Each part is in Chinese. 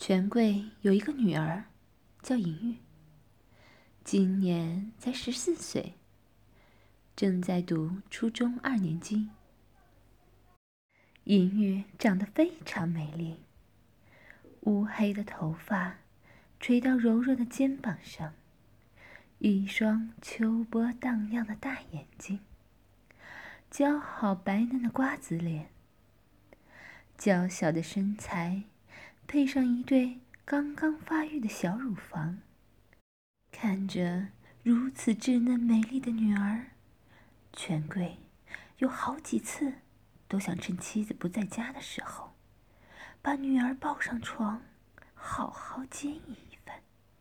权贵有一个女儿，叫银玉，今年才14岁，正在读初中2年级。银玉长得非常美丽，乌黑的头发垂到柔弱的肩膀上，一双秋波荡漾的大眼睛，姣好白嫩的瓜子脸，娇小的身材配上一对刚刚发育的小乳房，看着如此稚嫩美丽的女儿，权贵有好几次都想趁妻子不在家的时候，把女儿抱上床，好好奸淫一番。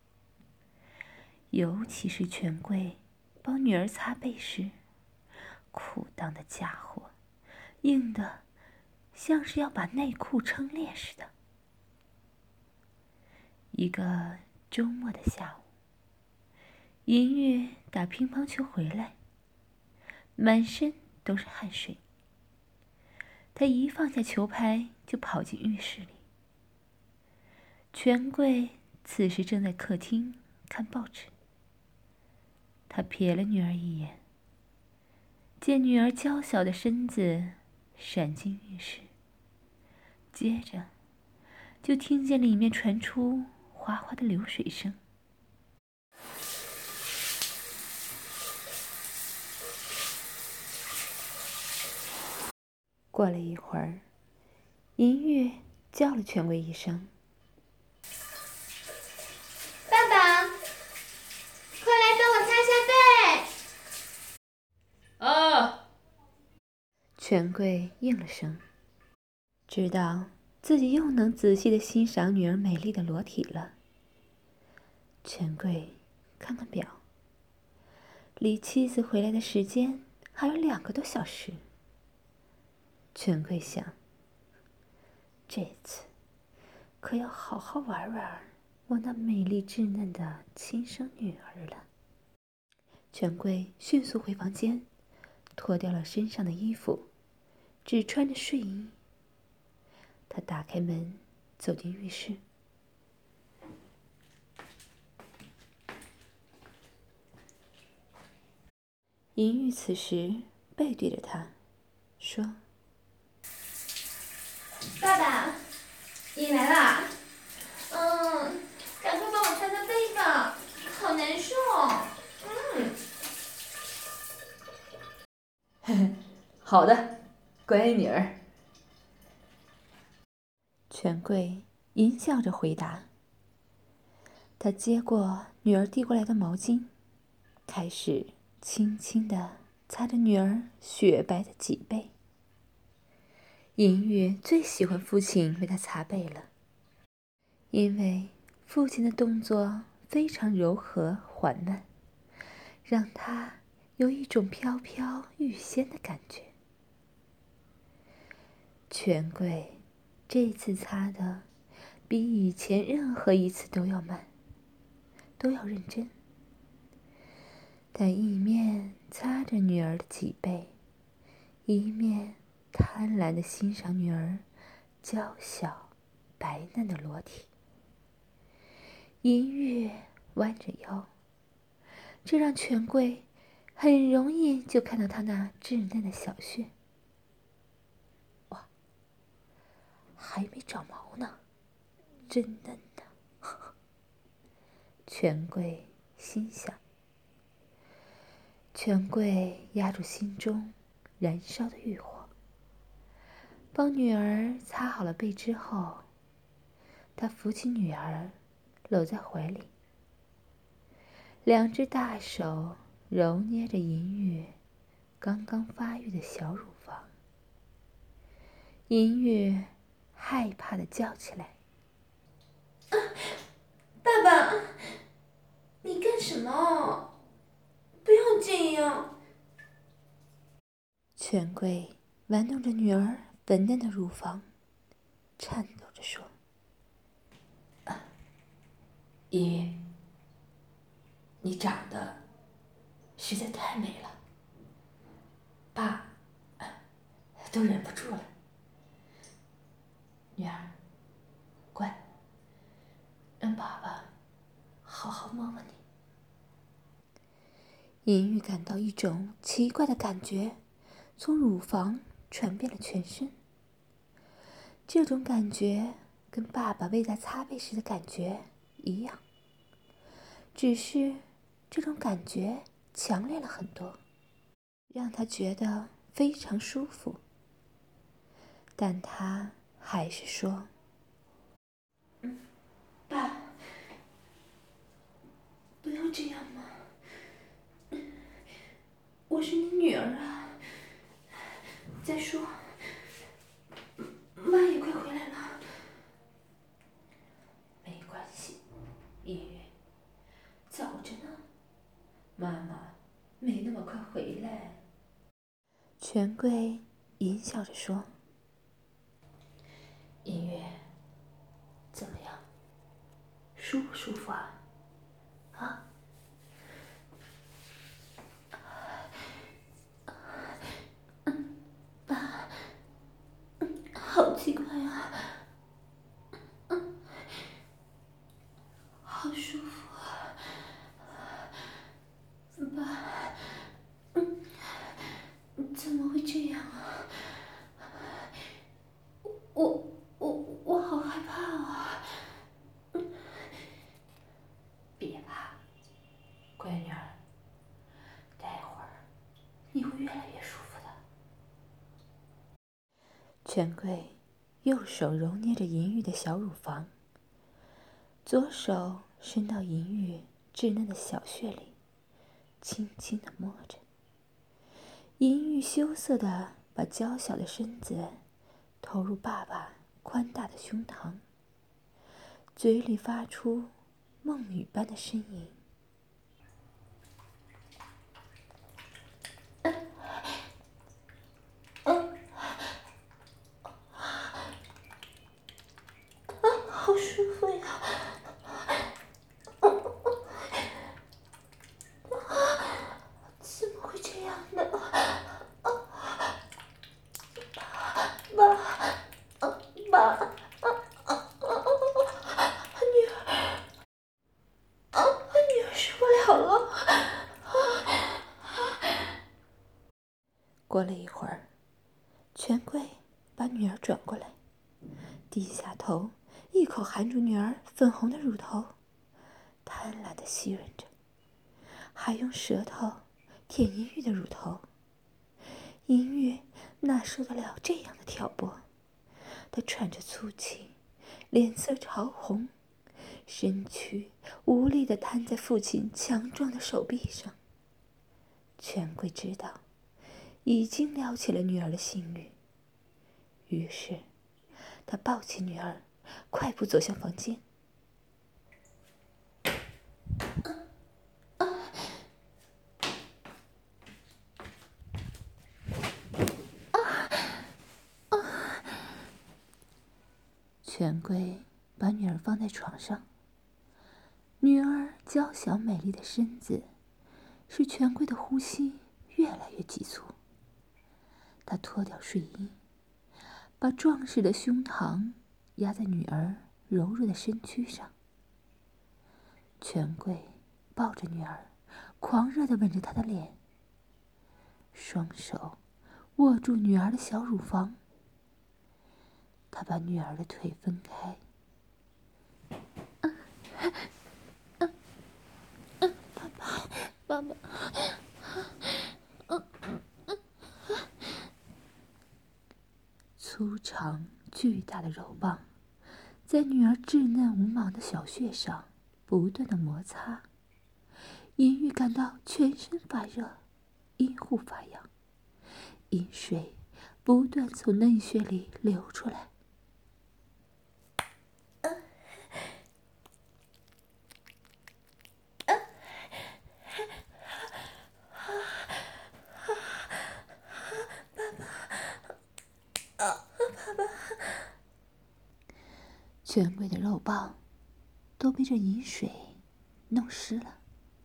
尤其是权贵帮女儿擦背时，裤裆的家伙硬得像是要把内裤撑裂似的。一个周末的下午，银玉打乒乓球回来，满身都是汗水。他一放下球拍就跑进浴室里。权贵此时正在客厅看报纸。他瞥了女儿一眼，见女儿娇小的身子闪进浴室，接着就听见里面传出哗哗的流水声。过了一会儿，银玉叫了权贵一声：“ 爸爸，快来帮我擦下背。” 啊！ 权贵应了声，知道自己又能仔细地欣赏女儿美丽的裸体了。权贵看看表，离妻子回来的时间还有2个多小时。权贵想，这次可要好好玩玩我那美丽稚嫩的亲生女儿了。权贵迅速回房间，脱掉了身上的衣服，只穿着睡衣。他打开门，走进浴室。银玉此时背对着他，说：“ 爸爸，你来啦。赶快帮我擦擦背吧，好难受。 好的，乖女儿。” 权贵淫笑着回答。他接过女儿递过来的毛巾，开始轻轻地擦着女儿雪白的脊背。银玉最喜欢父亲为她擦背了，因为父亲的动作非常柔和缓慢，让她有一种飘飘欲仙的感觉。权贵这次擦的比以前任何一次都要慢，都要认真。他一面擦着女儿的脊背，一面贪婪地欣赏女儿娇小白嫩的裸体。银玉弯着腰，这让权贵很容易就看到她那稚嫩的小穴。哇，还没长毛呢，真嫩呢！权贵心想。权贵压住心中燃烧的欲火，帮女儿擦好了背之后，他扶起女儿，搂在怀里，2只大手揉捏着银玉刚刚发育的小乳房。银玉害怕地叫起来：“ 爸爸，你干什么？不要这样。” 权贵玩弄着女儿粉嫩的乳房，颤抖着说：“ 银玉，你长得实在太美了，爸都忍不住了。女儿，乖， 爸爸好好摸摸你。 银玉感到一种奇怪的感觉从乳房传遍了全身。这种感觉跟爸爸为她擦背时的感觉一样，只是这种感觉强烈了很多，让她觉得非常舒服。但她还是说：“ 爸，不要这样嘛，我是你女儿啊。再说，妈也快回来了。 没关系，音乐，早着呢，妈妈没那么快回来。” 权贵淫笑着说：“ 音乐，怎么样？舒不舒服啊？啊？” 好奇怪啊，好舒服啊，爸，怎么会这样啊？我好害怕啊！ 别怕，乖女儿，待会儿你会越来越舒服的。 权贵右手揉捏着银玉的小乳房，左手伸到银玉稚嫩的小穴里，轻轻地摸着。银玉羞涩地把娇小的身子投入爸爸宽大的胸膛，嘴里发出梦女般的呻吟。 好舒服呀！怎么会这样呢？爸，女儿受不了了。 过了一会儿，权贵把女儿转过来，低下头，一口含住女儿粉红的乳头，贪婪地吸吮着，还用舌头舔银玉的乳头。银玉哪受得了这样的挑拨？她喘着粗气，脸色潮红，身躯无力地瘫在父亲强壮的手臂上。权贵知道已经撩起了女儿的性欲，于是他抱起女儿，快步走向房间。权贵把女儿放在床上，女儿娇小美丽的身子使权贵的呼吸越来越急促。他脱掉睡衣，把壮实的胸膛压在女儿柔弱的身躯上。权贵抱着女儿，狂热地吻着她的脸，双手握住女儿的小乳房。他把女儿的腿分开，爸爸，粗长巨大的肉棒在女儿稚嫩无毛的小穴上不断的摩擦。银玉感到全身发热，阴户发痒，阴水不断从嫩穴里流出来。权贵的肉棒都被这饮水弄湿了。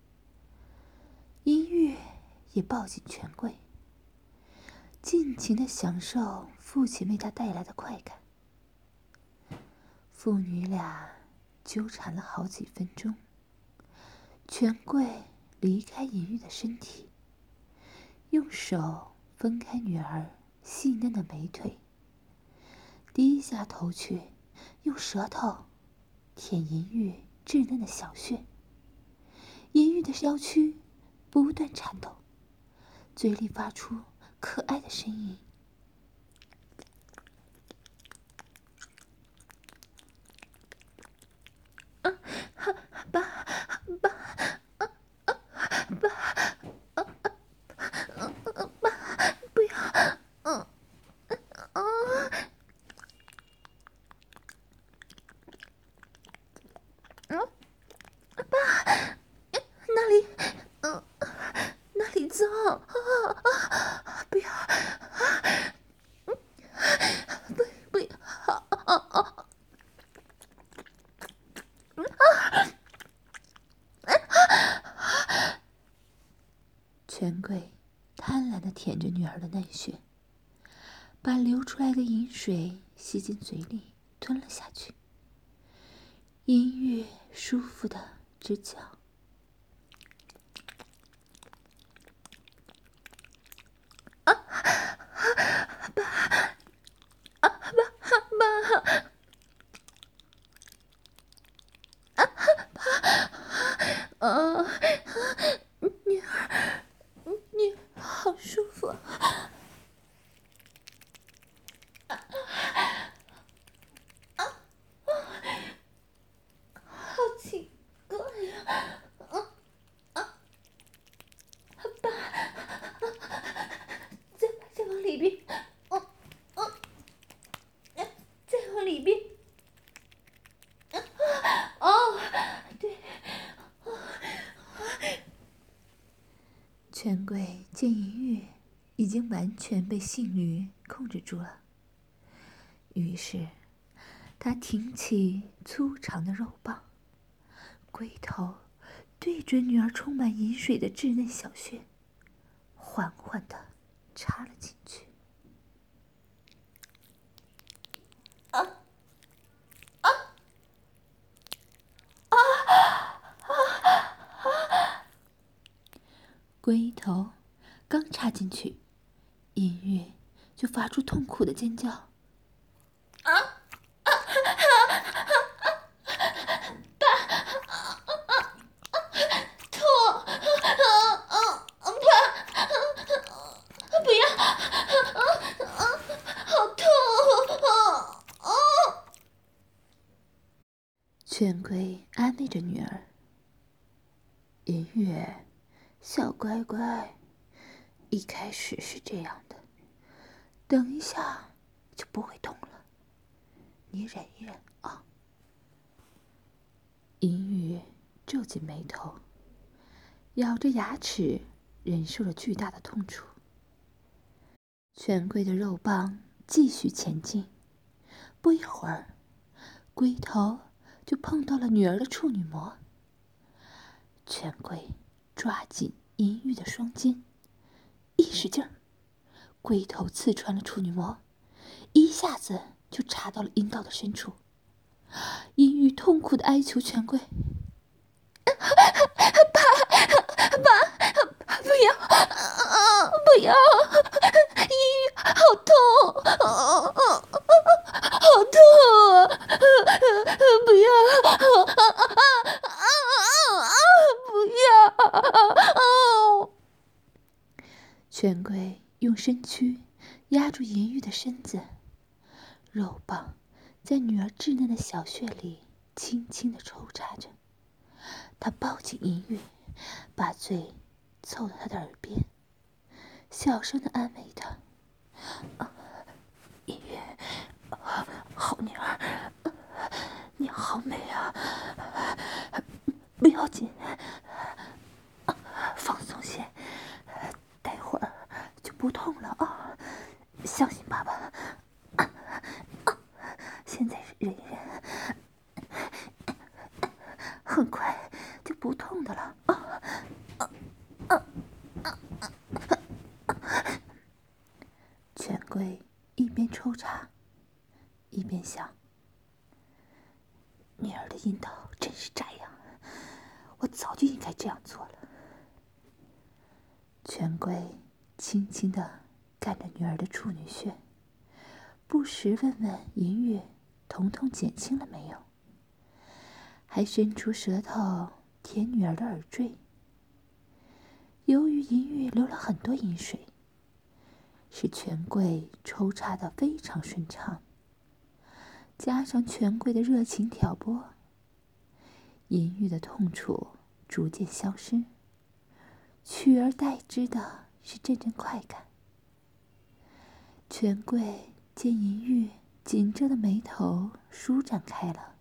银玉也抱紧权贵，尽情地享受父亲为他带来的快感。父女俩纠缠了好几分钟，权贵离开银玉的身体，用手分开女儿细嫩的美腿，低下头去，用舌头舔银玉稚嫩的小穴。银玉的腰躯不断颤抖，嘴里发出可爱的声音。那里脏啊！不要！不要！权贵贪婪地舔着女儿的嫩穴，把流出来的饮水吸进嘴里吞了下去。银玉舒服地直叫。女儿好舒服。好奇怪呀！再往里边，再往里边。对。权贵见银玉已经完全被性欲控制住了，于是他挺起粗长的肉棒，龟头对准女儿充满饮水的稚嫩小穴，缓缓地插了进去。龟头刚插进去，银玉就发出痛苦的尖叫。权贵安慰着女儿：“银玉，小乖乖，一开始是这样的，等一下就不会痛了，你忍一忍啊。”银玉皱紧眉头，咬着牙齿，忍受着巨大的痛楚。权贵的肉棒继续前进，不一会儿，龟头就碰到了女儿的处女膜。权贵抓紧银玉的双肩，一使劲儿，龟头刺穿了处女膜，一下子就插到了阴道的深处。银玉痛苦地哀求权贵：“爸，不要，不要！银玉好痛，好痛！不要！不要！”权贵用身躯压住银玉的身子，肉棒在女儿稚嫩的小穴里轻轻地抽插着。他抱紧银玉，把嘴凑到她的耳边，小声地安慰她：“银玉，好女儿，你好美啊！不要紧，放松些，待会儿就不痛了啊！相信爸爸。现在忍一忍，很快就不痛的了啊！”权贵一边抽插，一边想： 女儿的阴道真是炸样，我早就应该这样做了。权贵轻轻地干着女儿的处女穴，不时问问银玉疼痛减轻了没有，还伸出舌头舔女儿的耳坠。由于银玉流了很多饮水，使权贵抽插得非常顺畅，加上权贵的热情挑拨，银玉的痛楚逐渐消失，取而代之的是阵阵快感。权贵见银玉紧皱的眉头舒展开了，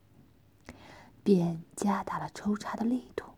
便加大了抽插的力度。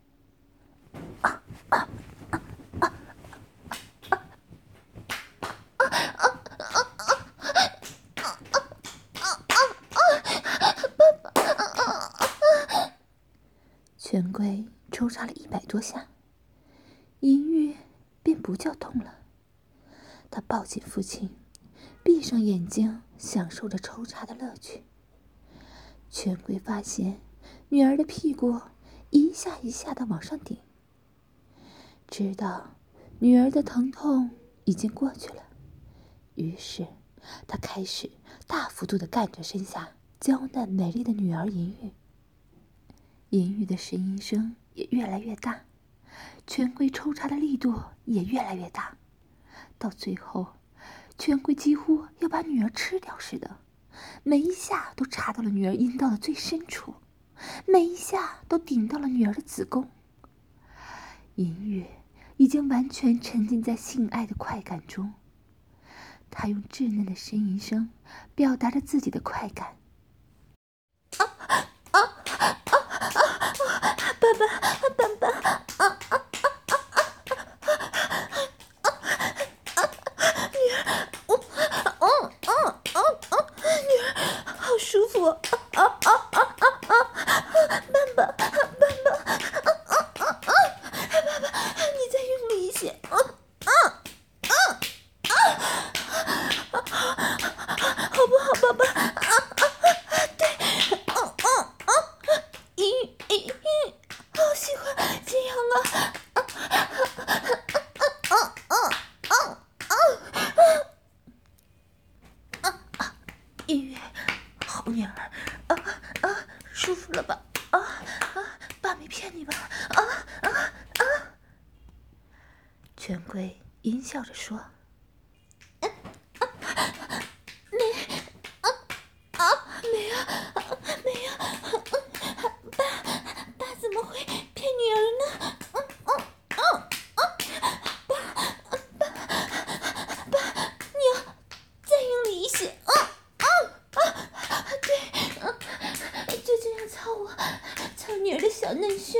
权贵抽插了100多下，银玉便不叫痛了。他抱紧父亲，闭上眼睛，享受着抽插的乐趣。权贵发现女儿的屁股一下一下的往上顶，知道女儿的疼痛已经过去了，于是他开始大幅度的干着身下娇嫩美丽的女儿银玉。银玉的呻吟声也越来越大，权贵抽插的力度也越来越大，到最后，权贵几乎要把女儿吃掉似的，每一下都插到了女儿阴道的最深处，每一下都顶到了女儿的子宫。银玉已经完全沉浸在性爱的快感中，她用稚嫩的呻吟声表达着自己的快感。舒服了吧？爸没骗你吧？权贵阴笑着说：“没有，爸怎么会骗女儿呢？爸，你要再用力一些。对，就这样操女儿的小嫩穴。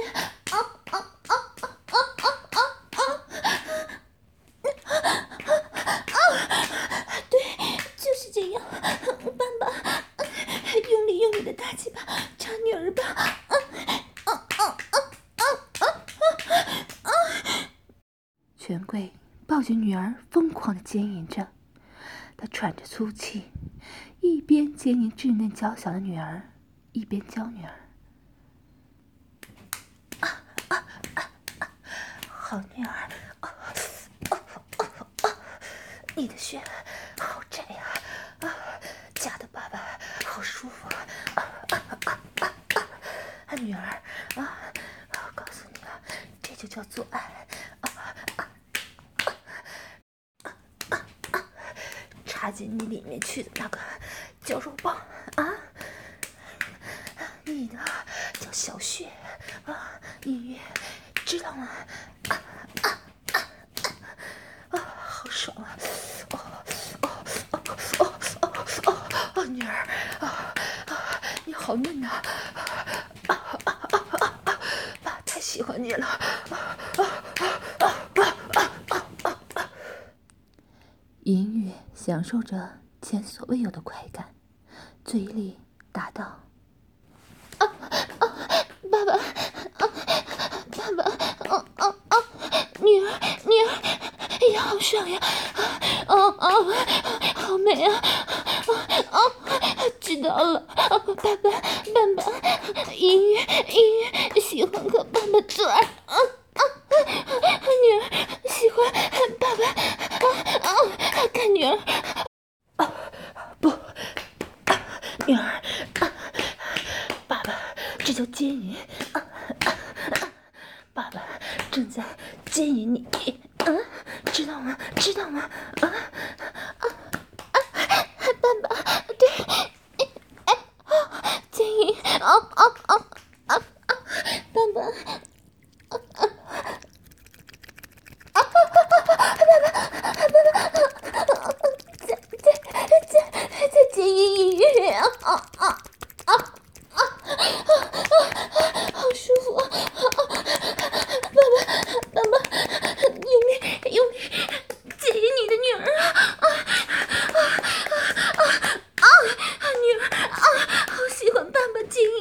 对，就是这样。爸，用力的大鸡巴插女儿吧。权贵抱着女儿疯狂地奸淫着，他喘着粗气，一边奸淫稚嫩娇小的女儿，一边教女儿：“好女儿，你的穴好窄呀，夹的爸爸好舒服。女儿，我告诉你了，这就叫做爱。插进你里面去的那个叫肉棒你呢叫小穴音乐，知道吗？好爽啊！女儿你好嫩啊！爸太喜欢你了！银玉享受着前所未有的快感，嘴里答道：“爸爸，女儿，也好爽呀！好美啊！知道了，爸爸， 音乐喜欢和爸爸做爱，女儿喜欢爸爸看女儿，不，女儿，爸爸这叫奸淫，爸爸正在奸淫你，知道吗？知道吗？爸爸，对，奸淫，爸爸。在监狱音乐好舒服爸爸，用力监狱你的女儿女儿好喜欢爸爸监狱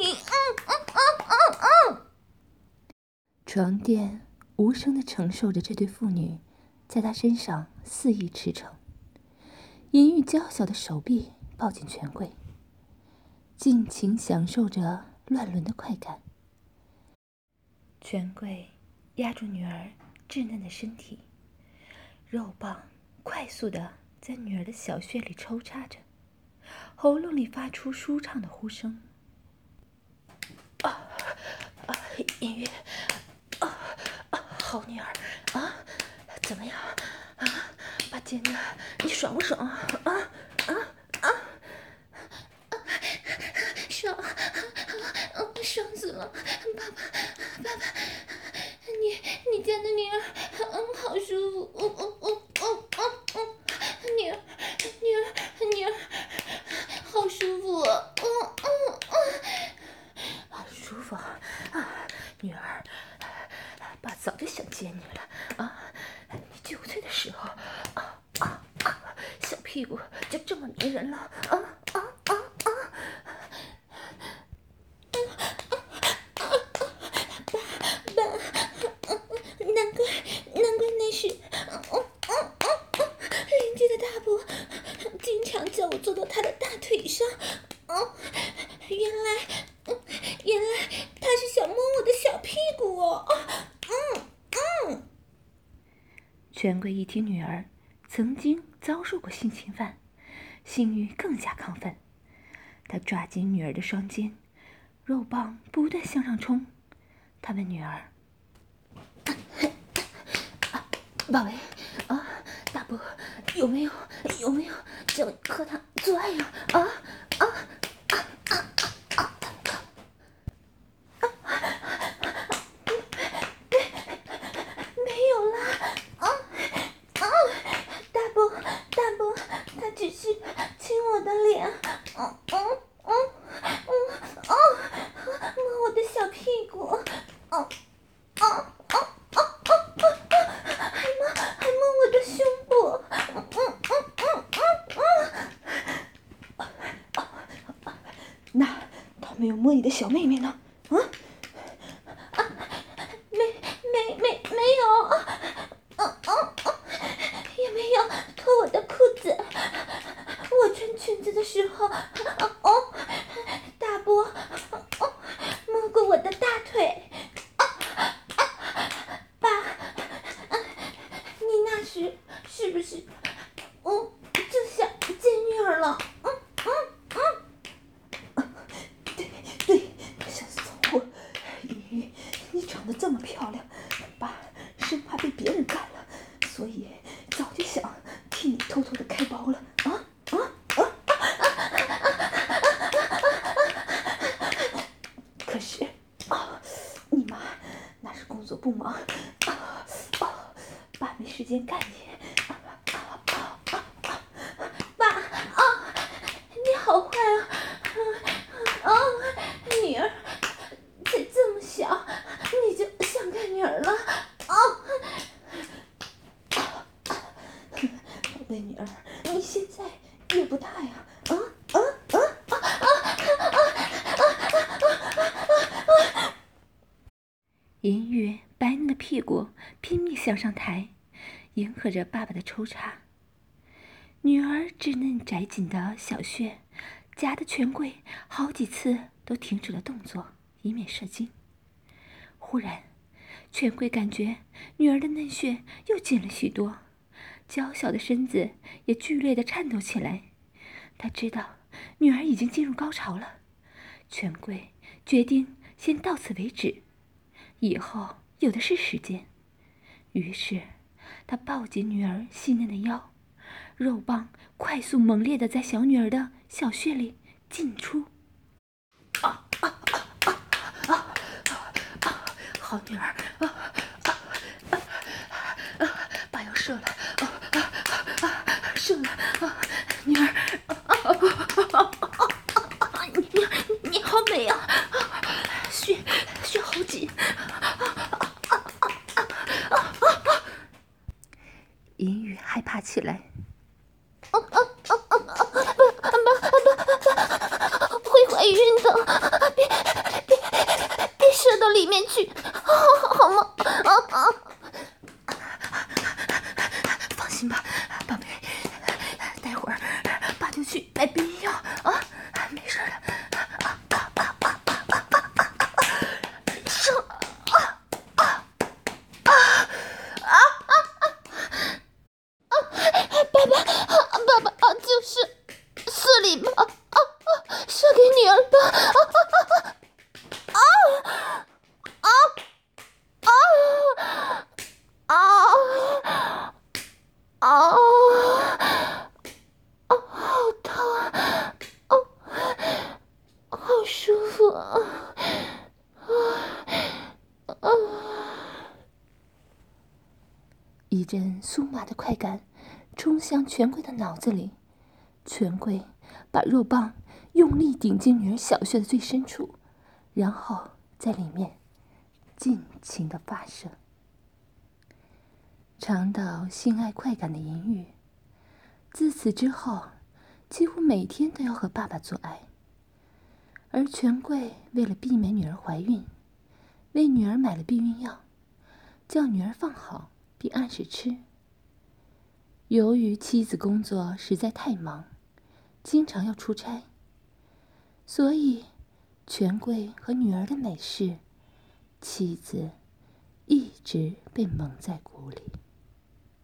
床垫无声地承受着这对父女在他身上肆意驰骋。淫欲娇小的手臂抱紧权贵，尽情享受着乱伦的快感。权贵压住女儿稚嫩的身体，肉棒快速地在女儿的小穴里抽插着，喉咙里发出舒畅的呼声。音乐，好女儿怎么样把尖的你爽不爽爽死了，爸爸，你家的女儿，好舒服，女儿，好舒服，好舒服女儿，爸早就想接你了你9岁的时候小屁股就这么迷人了难怪那时邻居的大伯经常叫我坐到他的大腿上原来他是想摸我的小屁股权贵一听女儿曾经遭受过性侵犯，性欲更加亢奋，他抓紧女儿的双肩，肉棒不断向上冲。他问女儿宝贝大伯有没有叫你和他做爱呀没有啦大伯他只是亲我的脸摸我的小屁股还摸我的胸部那他没有摸你的小妹妹呢没有也没有脱我的裤子我穿裙子的时候大伯摸过我的大腿爸你那时是不是就想见女儿了对小骚货你长得这么漂亮爸生怕被别人干了所以早就想替你偷偷的开包了可是你妈那是工作不忙爸没时间干你爸你好坏女儿才这么小你就想干女儿了宝贝女儿你现在也不大呀银玉白嫩的屁股拼命向上抬，迎合着爸爸的抽插。女儿稚嫩窄紧的小穴夹得权贵好几次都停止了动作， 以免射精。忽然，权贵感觉女儿的嫩穴又紧了许多，娇小的身子也剧烈地颤抖起来。他知道女儿已经进入高潮了，权贵决定先到此为止，以后有的是时间。于是他抱紧女儿细嫩的腰，肉棒快速猛烈地在小女儿的小穴里进出。好女儿，爸要射了，射了，女儿，你好美啊，穴好紧。银宇害怕起来， 会怀孕的，别射到里面去，好吗？ 放心吧，宝贝，待会儿爸就去买避孕药啊，没事的。 爸爸就是射里吧，射给女儿吧，好痛，好舒服啊！ 一阵酥麻的快感冲向权贵的脑子里，权贵把肉棒用力顶进女儿小穴的最深处，然后在里面尽情地发射。尝到性爱快感的银宇，自此之后几乎每天都要和爸爸做爱，而权贵为了避免女儿怀孕，为女儿买了避孕药，叫女儿放好并按时吃。由于妻子工作实在太忙，经常要出差，所以权贵和女儿的美事，妻子一直被蒙在鼓里。